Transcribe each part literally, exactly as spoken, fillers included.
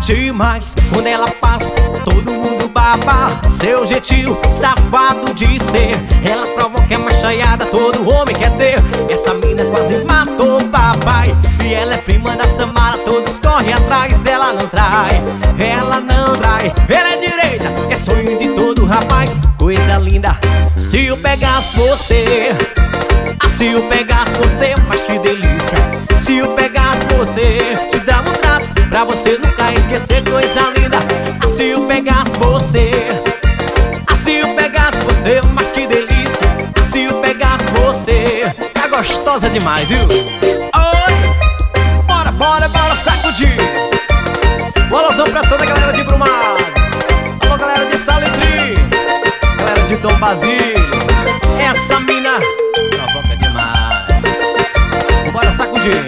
demais. Quando ela passa, todo mundo baba. Seu jeitinho safado de ser, ela provoca a machaiada, todo homem quer ter. Essa mina quase matou o papai, e ela é prima da Samara, todos correm atrás. Ela não trai, ela não trai, ela é direita, é sonho de todo rapaz. Coisa linda, se eu pegasse você, ah, se eu pegasse você, mas que delícia. Se eu pegasse você, te dava um trato pra você nunca esquecer. Coisa linda, ah, se eu pegasse você, ah, se eu pegasse você, mas que delícia. Ah, se eu pegasse você, tá gostosa demais, viu? Oi, bora, bora, bora sacudir. Um alusão pra toda a galera de Brumado, alô galera de Salitri, galera de Tom Basílio. Essa mina provoca demais. Bora sacudir.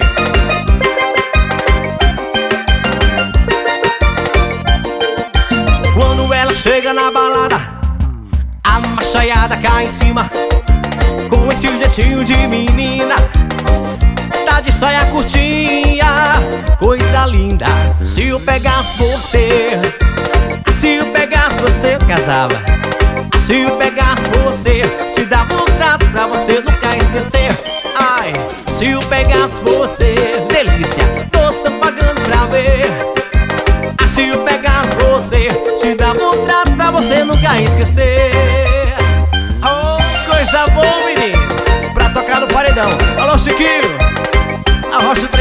Quando ela chega na balada, a machaiada cai em cima, com esse jeitinho de menina, tá de saia curtinha. Coisa linda, se eu pegasse você, se eu pegasse você, eu casava. Se eu pegasse você, se dava um trato pra você nunca esquecer. Ai, se eu pegasse você, delícia, tô só pagando pra ver. Ah, se eu pegasse você, te dava um trato pra você nunca esquecer. Oh, coisa boa, menino, pra tocar no paredão. Alô, Chiquinho, a rocha